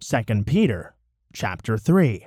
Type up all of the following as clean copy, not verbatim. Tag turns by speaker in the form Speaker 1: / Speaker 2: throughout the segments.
Speaker 1: 2 Peter chapter 3.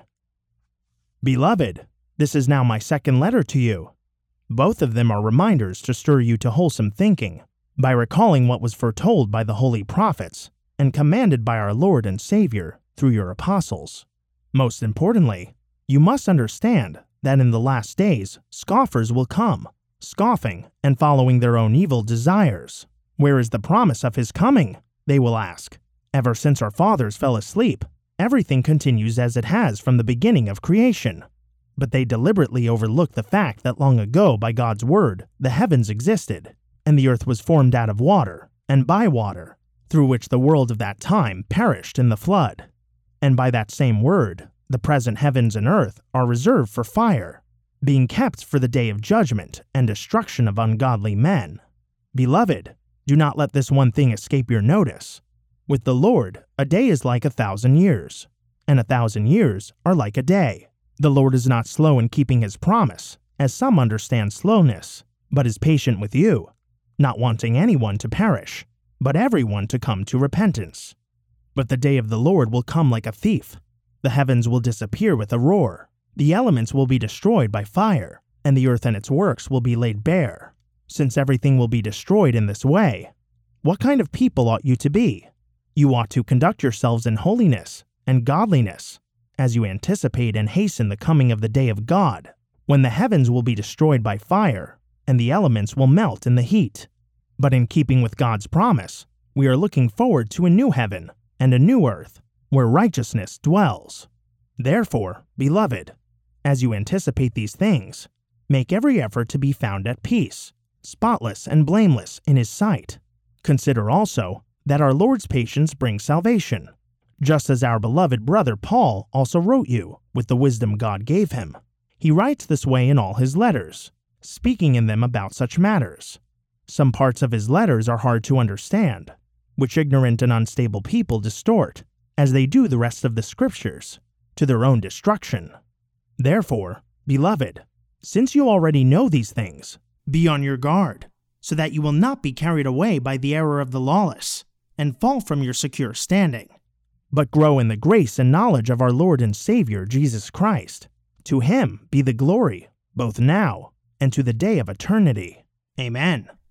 Speaker 1: Beloved, this is now my second letter to you. Both of them are reminders to stir you to wholesome thinking, by recalling what was foretold by the holy prophets and commanded by our Lord and Savior through your apostles. Most importantly, you must understand that in the last days scoffers will come, scoffing and following their own evil desires. Where is the promise of his coming? They will ask. Ever since our fathers fell asleep, everything continues as it has from the beginning of creation. But they deliberately overlook the fact that long ago by God's word the heavens existed, and the earth was formed out of water and by water, through which the world of that time perished in the flood. And by that same word, the present heavens and earth are reserved for fire, being kept for the day of judgment and destruction of ungodly men. Beloved, do not let this one thing escape your notice. With the Lord, a day is like 1,000 years, and 1,000 years are like a day. The Lord is not slow in keeping his promise, as some understand slowness, but is patient with you, not wanting anyone to perish, but everyone to come to repentance. But the day of the Lord will come like a thief. The heavens will disappear with a roar, the elements will be destroyed by fire, and the earth and its works will be laid bare. Since everything will be destroyed in this way, what kind of people ought you to be? You ought to conduct yourselves in holiness and godliness, as you anticipate and hasten the coming of the day of God, when the heavens will be destroyed by fire, and the elements will melt in the heat. But in keeping with God's promise, we are looking forward to a new heaven and a new earth, where righteousness dwells. Therefore, beloved, as you anticipate these things, make every effort to be found at peace, spotless and blameless in his sight. Consider also that our Lord's patience brings salvation, just as our beloved brother Paul also wrote you with the wisdom God gave him. He writes this way in all his letters, speaking in them about such matters. Some parts of his letters are hard to understand, which ignorant and unstable people distort, as they do the rest of the Scriptures, to their own destruction. Therefore, beloved, since you already know these things, be on your guard, so that you will not be carried away by the error of the lawless, and fall from your secure standing, but grow in the grace and knowledge of our Lord and Savior Jesus Christ. To him be the glory, both now and to the day of eternity. Amen.